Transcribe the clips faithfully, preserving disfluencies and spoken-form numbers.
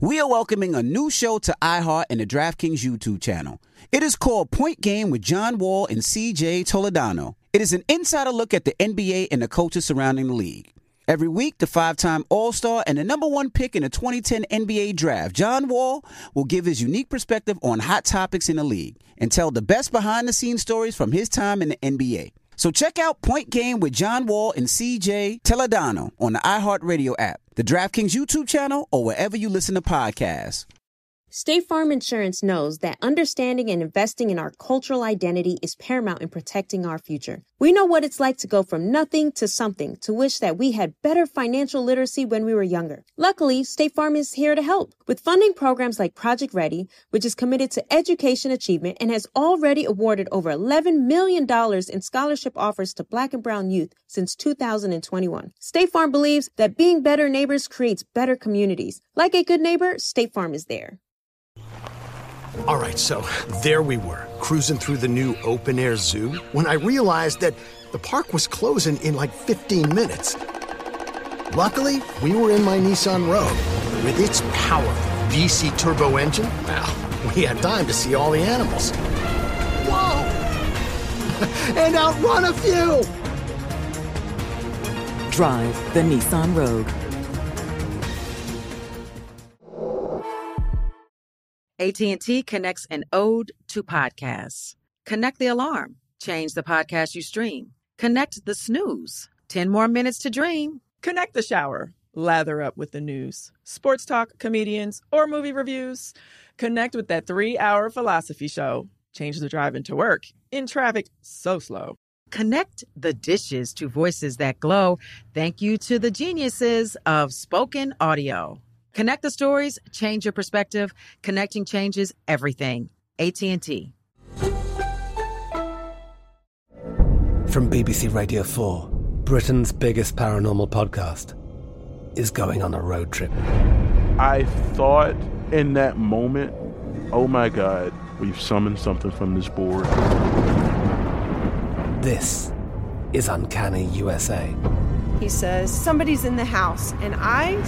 We are welcoming a new show to iHeart and the DraftKings YouTube channel. It is called Point Game with John Wall and C J Toledano. It is an insider look at the N B A and the coaches surrounding the league. Every week, the five-time All-Star and the number one pick in the twenty ten N B A Draft, John Wall, will give his unique perspective on hot topics in the league and tell the best behind-the-scenes stories from his time in the N B A. So check out Point Game with John Wall and C J Toledano on the iHeartRadio app, the DraftKings YouTube channel, or wherever you listen to podcasts. State Farm Insurance knows that understanding and investing in our cultural identity is paramount in protecting our future. We know what it's like to go from nothing to something, to wish that we had better financial literacy when we were younger. Luckily, State Farm is here to help with funding programs like Project Ready, which is committed to education achievement and has already awarded over eleven million dollars in scholarship offers to Black and Brown youth since two thousand twenty-one. State Farm believes that being better neighbors creates better communities. Like a good neighbor, State Farm is there. All right, so there we were, cruising through the new open-air zoo, when I realized that the park was closing in like fifteen minutes. Luckily, we were in my Nissan Rogue. With its powerful V C turbo engine, well, we had time to see all the animals. Whoa! And outrun a few! Drive the Nissan Rogue. A T and T connects an ode to podcasts. Connect the alarm. Change the podcast you stream. Connect the snooze. Ten more minutes to dream. Connect the shower. Lather up with the news. Sports talk, comedians, or movie reviews. Connect with that three-hour philosophy show. Change the drive into work. In traffic so slow. Connect the dishes to voices that glow. Thank you to the geniuses of spoken audio. Connect the stories, change your perspective. Connecting changes everything. A T and T. From B B C Radio four, Britain's biggest paranormal podcast is going on a road trip. I thought in that moment, oh my God, we've summoned something from this board. This is Uncanny U S A. He says, somebody's in the house, and I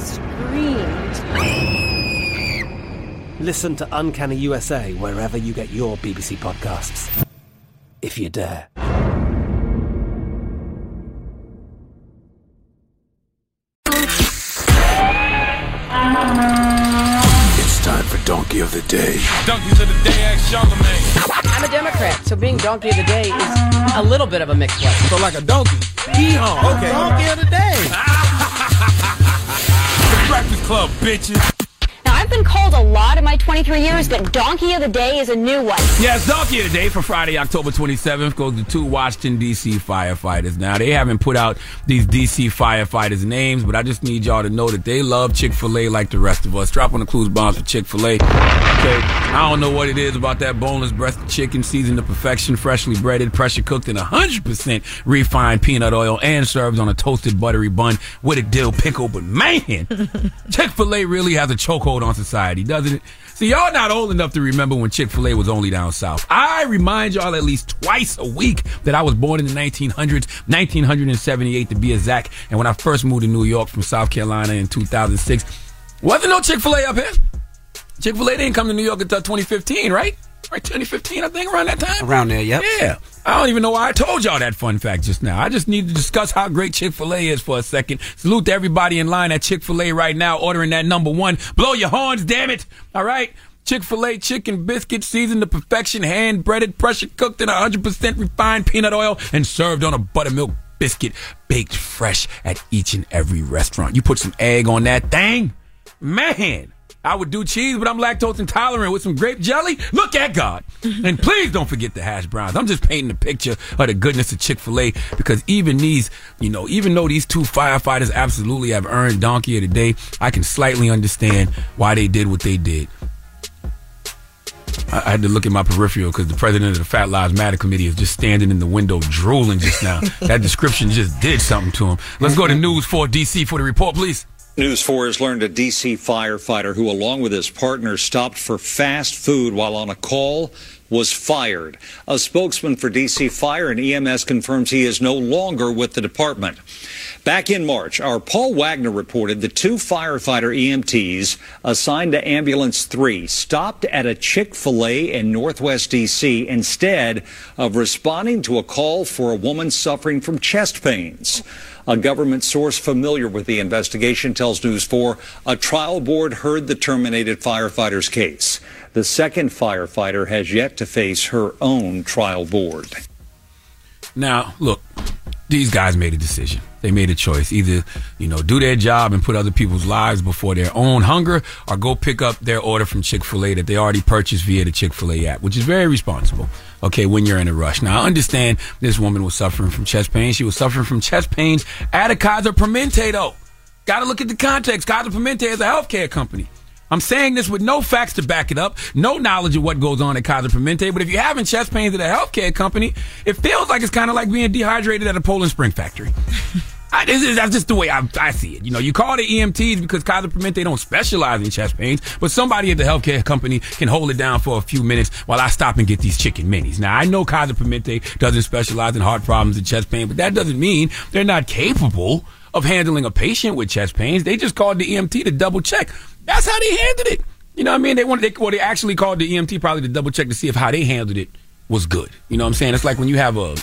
screamed. Listen to Uncanny U S A wherever you get your B B C podcasts, if you dare. It's time for Donkey of the Day. Donkeys of the Day, ask Charlamagne. I'm a Democrat, so being Donkey of the Day is a little bit of a mixed blessing. So like a donkey. Hee-haw. Okay. Donkey of the Day. The Breakfast Club, bitches. Now, I've been called a lot in my twenty-three years, but Donkey of the Day is a new one. Yes, Donkey of the Day for Friday, October twenty-seventh goes to two Washington, D C firefighters. Now, they haven't put out these D C firefighters' names, but I just need y'all to know that they love Chick-fil-A like the rest of us. Drop on the clues bombs for Chick-fil-A. Okay, I don't know what it is about that boneless breast of chicken seasoned to perfection, freshly breaded, pressure cooked in one hundred percent refined peanut oil, and served on a toasted buttery bun with a dill pickle. But man, Chick-fil-A really has a chokehold on society, doesn't it? See, y'all not old enough to remember when Chick-fil-A was only down south. I remind y'all at least twice a week that I was born in the nineteen hundreds, nineteen seventy-eight to be exact, and when I first moved to New York from South Carolina in two thousand six, wasn't no Chick-fil-A up here. Chick-fil-A didn't come to New York until twenty fifteen, right? Right, twenty fifteen, I think, around that time? Around there, yep. Yeah. I don't even know why I told y'all that fun fact just now. I just need to discuss how great Chick-fil-A is for a second. Salute to everybody in line at Chick-fil-A right now ordering that number one. Blow your horns, damn it. All right? Chick-fil-A chicken biscuit seasoned to perfection, hand-breaded, pressure-cooked in one hundred percent refined peanut oil, and served on a buttermilk biscuit baked fresh at each and every restaurant. You put some egg on that thing, man. I would do cheese, but I'm lactose intolerant with some grape jelly. Look at God. And please don't forget the hash browns. I'm just painting a picture of the goodness of Chick-fil-A, because even these, you know, even though these two firefighters absolutely have earned Donkey of the Day, I can slightly understand why they did what they did. I, I had to look at my peripheral because the president of the Fat Lives Matter committee is just standing in the window drooling just now. That description just did something to him. Let's go to News four D C for the report, please. News four has learned a D C firefighter who, along with his partner, stopped for fast food while on a call was fired. A spokesman for D C Fire and E M S confirms he is no longer with the department. Back in March, our Paul Wagner reported the two firefighter E M Ts assigned to Ambulance three stopped at a Chick-fil-A in Northwest D C instead of responding to a call for a woman suffering from chest pains. A government source familiar with the investigation tells News four a trial board heard the terminated firefighter's case. The second firefighter has yet to face her own trial board. Now, look, these guys made a decision. They made a choice. Either, you know, do their job and put other people's lives before their own hunger, or go pick up their order from Chick-fil-A that they already purchased via the Chick-fil-A app, which is very responsible, okay, when you're in a rush. Now, I understand this woman was suffering from chest pains. She was suffering from chest pains at a Kaiser Permanente, though. Got to look at the context. Kaiser Permanente is a healthcare company. I'm saying this with no facts to back it up, no knowledge of what goes on at Kaiser Permanente, but if you're having chest pains at a healthcare company, it feels like it's kind of like being dehydrated at a Poland Spring factory. I, this is, that's just the way I, I see it. You know, you call the E M Ts because Kaiser Permanente don't specialize in chest pains, but somebody at the healthcare company can hold it down for a few minutes while I stop and get these chicken minis. Now, I know Kaiser Permanente doesn't specialize in heart problems and chest pain, but that doesn't mean they're not capable of handling a patient with chest pains. They just called the E M T to double check. That's how they handled it. You know what I mean? They wanted, they, well, they actually called the E M T probably to double check to see if how they handled it was good. You know what I'm saying? It's like when you have a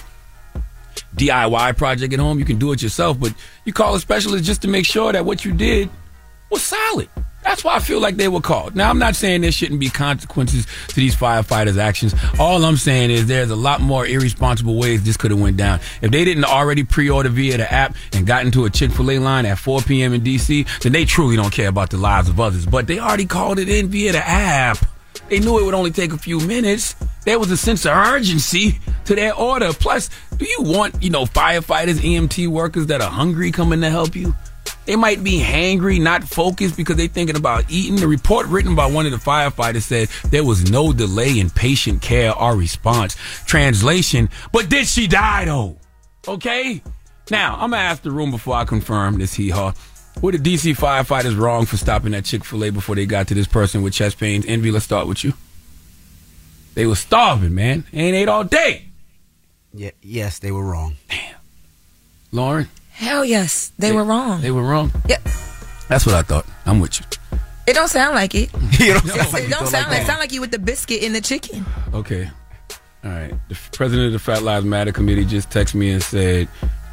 D I Y project at home, you can do it yourself, but you call a specialist just to make sure that what you did was solid. That's why I feel like they were called. Now, I'm not saying there shouldn't be consequences to these firefighters' actions. All I'm saying is there's a lot more irresponsible ways this could have went down. If they didn't already pre-order via the app and got into a Chick-fil-A line at four p.m. in D C, then they truly don't care about the lives of others. But they already called it in via the app. They knew it would only take a few minutes. There was a sense of urgency to their order. Plus, do you want, you know, firefighters, E M T workers that are hungry coming to help you? They might be hangry, not focused because they're thinking about eating. The report written by one of the firefighters said there was no delay in patient care or response. Translation, but did she die though? Okay? Now, I'm going to ask the room before I confirm this hee-haw. Were the D C firefighters wrong for stopping at Chick-fil-A before they got to this person with chest pains? Envy, let's start with you. They were starving, man. They ain't ate all day. Yeah, yes, they were wrong. Damn. Lauren? Hell yes, they, they were wrong. They were wrong? Yep. That's what I thought. I'm with you. It don't sound like it. you don't sound like it don't sound like, it sound like you with the biscuit in the chicken. Okay. All right. The president of the Fat Lives Matter committee just texted me and said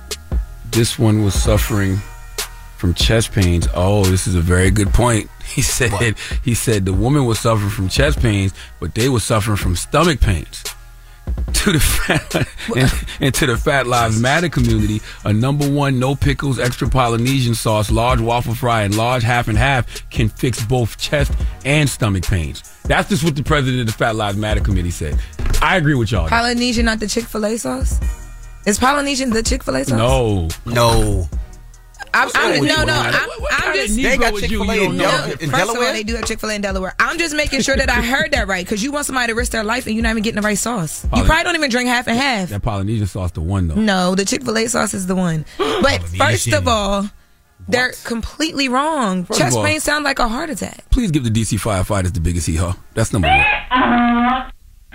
this one was suffering from chest pains. Oh, this is a very good point. He said what? he said the woman was suffering from chest pains, but they were suffering from stomach pains. To the fat, and, and to the Fat Lives Matter community, a number one no pickles, extra Polynesian sauce, large waffle fry, and large half and half can fix both chest and stomach pains. That's just what the president of the Fat Lives Matter committee said. I agree with y'all. Polynesian, not the Chick-fil-A sauce? Is Polynesian the Chick-fil-A sauce? No. No. I'm, I'm, no, no, I'm, I'm just. They got Chick-fil-A in, no, in first Delaware. Of all, they do have Chick-fil-A in Delaware. I'm just making sure that I heard that right, because you want somebody to risk their life and you're not even getting the right sauce. You probably don't even drink half and half. That Polynesian sauce, the one though. No, the Chick-fil-A sauce is the one. But first of all, they're completely wrong. First Chest all, pain sound like a heart attack. Please give the D C firefighters the biggest hee-haw. That's number one.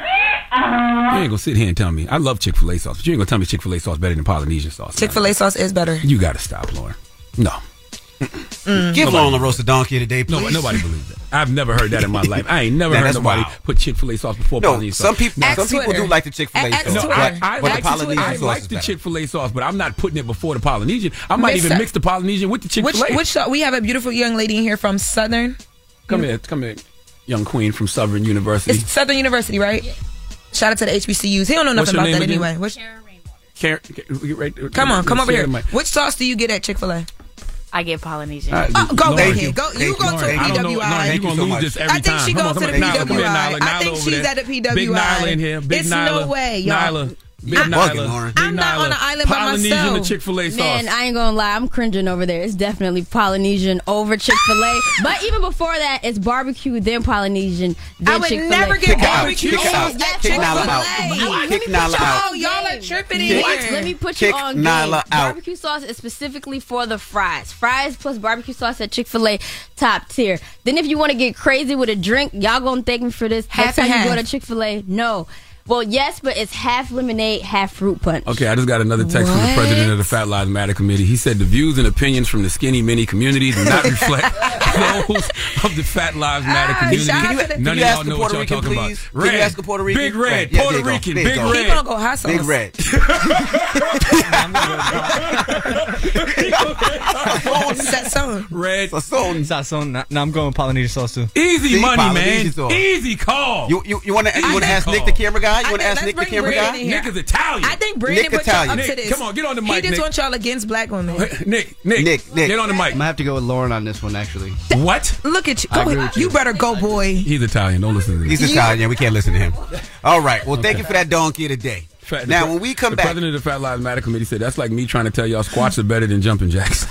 You ain't gonna sit here and tell me I love Chick-fil-A sauce, but you ain't gonna tell me Chick-fil-A sauce better than Polynesian sauce. Chick-fil-A sauce is better. You gotta stop, Lauren. No. Mm. Give Lauren the roasted donkey today, please. Nobody, nobody believes that. I've never heard that in my life. I ain't never heard nobody wild. put Chick-fil-A sauce before no, Polynesian some sauce. people, now, some people do like the Chick-fil-A sauce. No, I, I, but like, the Polynesian I sauce like the Chick-fil-A sauce, but I'm not putting it before the Polynesian. I might Miss even mix the Polynesian with the Chick-fil-A. Which, which sauce? We have a beautiful young lady in here from Southern. Come here, come here, young queen from Southern University. It's Southern University, right? Yeah. Shout out to the H B C Us. He don't know nothing about that again? anyway. What's Karen, right, come on, come over here. Which sauce do you get at Chick-fil-A? I get Polynesian. Uh, oh, go back here. Go, you go to a P W I. You're going to lose this every time. I think she goes to the P W I. I think she's at the P W I. Big Nyla in here. Big it's Nyla. no way, y'all. Nyla. Big I'm Nyla. bugging, Lauren. Big I'm not Nyla. on an island by Polynesian myself. to Chick-fil-A sauce. Man, I ain't gonna lie, I'm cringing over there. It's definitely Polynesian over Chick-fil-A. But even before that, it's barbecue, then Polynesian, then I would Chick-fil-A. never get Kick her out. barbecue Kick her sauce out. at Kick Chick-fil-A. Nyla out. Hey, Kick Nyla out. Oh, y'all are tripping in What? here. Let me put Kick you on Nyla game. out. Barbecue sauce is specifically for the fries. Fries plus barbecue sauce at Chick-fil-A, top tier. Then if you want to get crazy with a drink, y'all gonna thank me for this. Half Next time and you go half. to Chick-fil-A, no. Well, yes, but it's half lemonade, half fruit punch. Okay, I just got another text from the What? president of the Fat Lives Matter Committee. He said the views and opinions from the skinny mini community do not reflect those of the Fat Lives Matter community. shout out to the- None Can you of ask y'all the know what Puerto y'all Rican, talking please? about. Can you ask the Puerto Rican? Big Red, Right. Yeah, Puerto there you go. Rican, There you Big go. Red. He gonna go hot sauce. Big Red. Sazon. Red. Sazon. Sazon. Now I'm going with Polynesian sauce too. Easy See, money, Polynesian man. sauce. Easy call. You you you want to you want to ask call. Nick the camera guy? You I want to think ask let's Nick the bring camera Brandon guy? in here. Nick is Italian. I think Brandon Nick put y'all Italian. up to Nick, this. come on, get on the He mic, just Nick. wants y'all against black women. Nick, Nick, Nick, Nick. get on the mic. I'm gonna have to go with Lauren on this one actually. What? Look at you. I Go agree ahead. with You you. better go, boy. He's Italian. Don't listen to this. He's Italian. We can't listen to him. All right. Well, thank you for that donkey today. Fat- Now, the, when we come the back, president of the Fat Lives Matter Committee said that's like me trying to tell y'all squats are better than jumping jacks.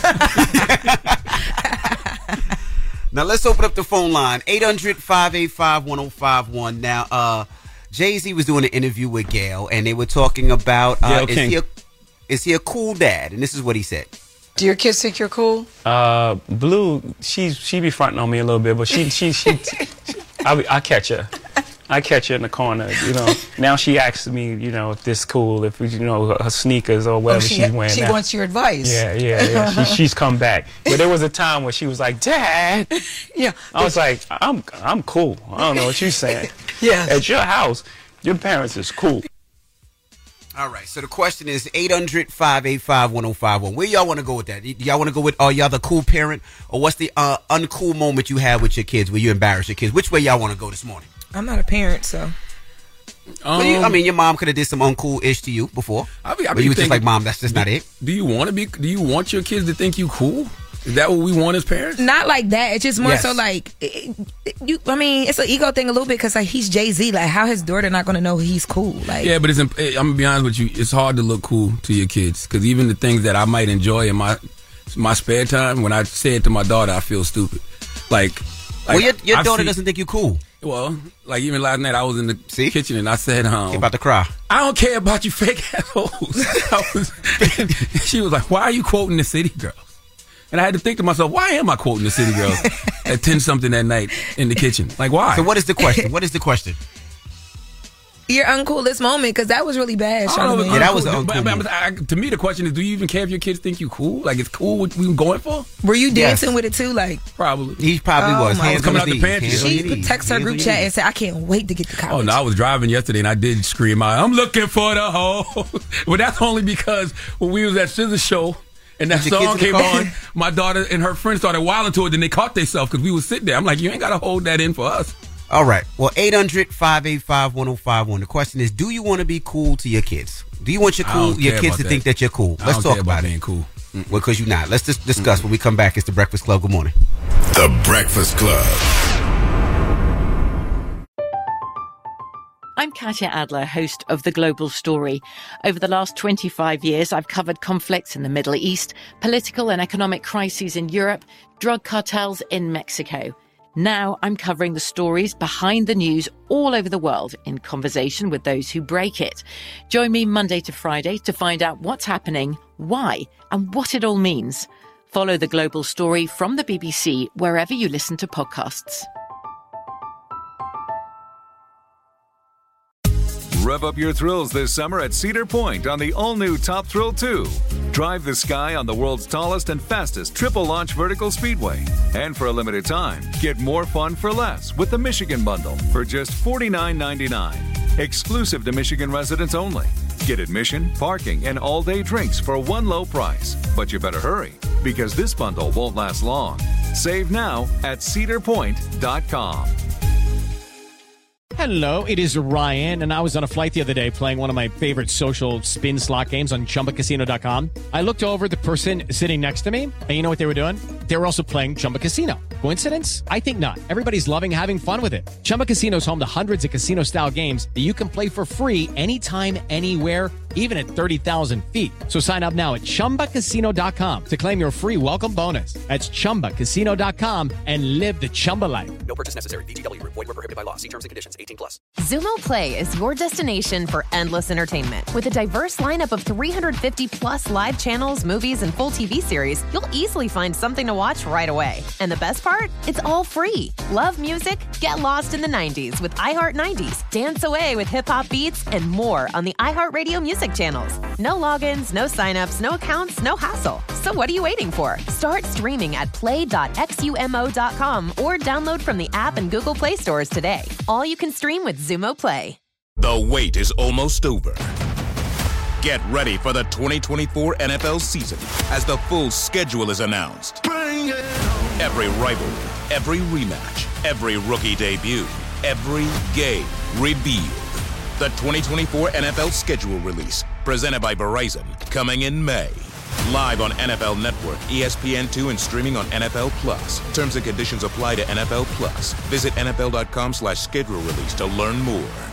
now let's open up the phone line eight hundred, five eight five, one oh five one. Now, uh, Jay-Z was doing an interview with Gail, and they were talking about uh, Gayle is King. he a is he a cool dad? And this is what he said. Do your kids think you're cool? Uh, Blue, she she be fronting on me a little bit, but she she she, I be- I catch her. I catch her in the corner, you know. Now she asks me, you know, if this cool, if you know her, her sneakers or whatever Oh, she, she's wearing. she now. wants your advice. Yeah, yeah, yeah. She, she's come back, but there was a time where she was like, "Dad," yeah. I was like, "I'm I'm cool. I don't know what you're saying." Yeah. At your house, your parents is cool. All right. So the question is eight hundred, five eight five, one oh five one. Where y'all want to go with that? Do y'all want to go with, are y'all the cool parent, or what's the uh, uncool moment you had with your kids where you embarrass your kids? Which way y'all want to go this morning? I'm not a parent, so. Um, well, you, I mean, your mom could have did some uncool ish to you before. I be, I but be you was just thinking, like, Mom, that's just do, not it. Do you want to be? Do you want your kids to think you cool? Is that what we want as parents? Not like that. It's just more Yes. so like it, it- you. I mean, it's an ego thing a little bit because like he's Jay Z. Like, how his daughter not going to know he's cool? Like, Yeah, but it's. imp- I'm gonna be honest with you. It's hard to look cool to your kids because even the things that I might enjoy in my my spare time, when I say it to my daughter, I feel stupid. Like, like Well, your, your I daughter see- doesn't think you cool. Well, like even last night, I was in the kitchen and I said, um, You're about to cry. I don't care about you fake assholes. I was, she was like, why are you quoting the City Girls? And I had to think to myself, why am I quoting the City Girls at ten something at night in the kitchen? Like, why? So what is the question? What is the question? your uncoolest moment because that was really bad. I don't know if Charlamagne. it's uncool, but- but- but I- to me, the question is, do you even care if your kids think you cool? Like, it's cool what we going for? Were you dancing with it too? Like Probably. He probably Oh was. my I was coming out the pantry. She text her group chat and said, "I can't wait to get to college." Oh no, I was driving yesterday and I did scream out, "I'm looking for the hoe." But that's only because when we was at Scissor Show and that Did your song kids in came the car? on, my daughter and her friends started wilding to it. Then they caught themselves because we was sitting there. I'm like, you ain't gotta hold that in for us. All right. Well, eight hundred, five eight five, one oh five one. The question is, do you want to be cool to your kids? Do you want your I cool don't your care kids about to that. think that you're cool? I Let's don't talk care about about it. being cool. Well, because you're not. Let's just discuss when we come back. It's the Breakfast Club. Good morning. The Breakfast Club. I'm Katya Adler, host of The Global Story. Over the last twenty-five years, I've covered conflicts in the Middle East, political and economic crises in Europe, drug cartels in Mexico. Now I'm covering the stories behind the news all over the world in conversation with those who break it. Join me Monday to Friday to find out what's happening, why, and what it all means. Follow The Global Story from the B B C wherever you listen to podcasts. Rev up your thrills this summer at Cedar Point on the all-new Top Thrill two. Drive the sky on the world's tallest and fastest triple-launch vertical speedway. And for a limited time, get more fun for less with the Michigan Bundle for just forty-nine ninety-nine. Exclusive to Michigan residents only. Get admission, parking, and all-day drinks for one low price. But you better hurry, because this bundle won't last long. Save now at cedar point dot com. Hello, it is Ryan, and I was on a flight the other day playing one of my favorite social spin slot games on Chumba Casino dot com. I looked over at the person sitting next to me, and you know what they were doing? they were also playing Chumba Casino. Coincidence? I think not. Everybody's loving having fun with it. Chumba Casino is home to hundreds of casino-style games that you can play for free anytime, anywhere, even at thirty thousand feet. So sign up now at chumba casino dot com to claim your free welcome bonus. That's chumba casino dot com and live the Chumba life. No purchase necessary. V G W. Void where prohibited by law. See terms and conditions. eighteen plus. Xumo Play is your destination for endless entertainment. With a diverse lineup of three hundred fifty plus live channels, movies, and full T V series, you'll easily find something to watch right away. And the best part? It's all free. Love music? Get lost in the nineties with iHeart nineties. Dance away with hip-hop beats and more on the iHeartRadio music channels. No logins, no signups, no accounts, no hassle. So what are you waiting for? Start streaming at play dot xumo dot com or download from the app and Google Play stores today. All you can stream with Xumo Play. The wait is almost over. Get ready for the twenty twenty-four N F L season as the full schedule is announced. Every rivalry, every rematch, every rookie debut, every game revealed. The twenty twenty-four N F L schedule release, presented by Verizon, coming in May. Live on N F L Network, E S P N two, and streaming on N F L Plus. Terms and conditions apply to N F L Plus. Visit N F L dot com slash schedule release to learn more.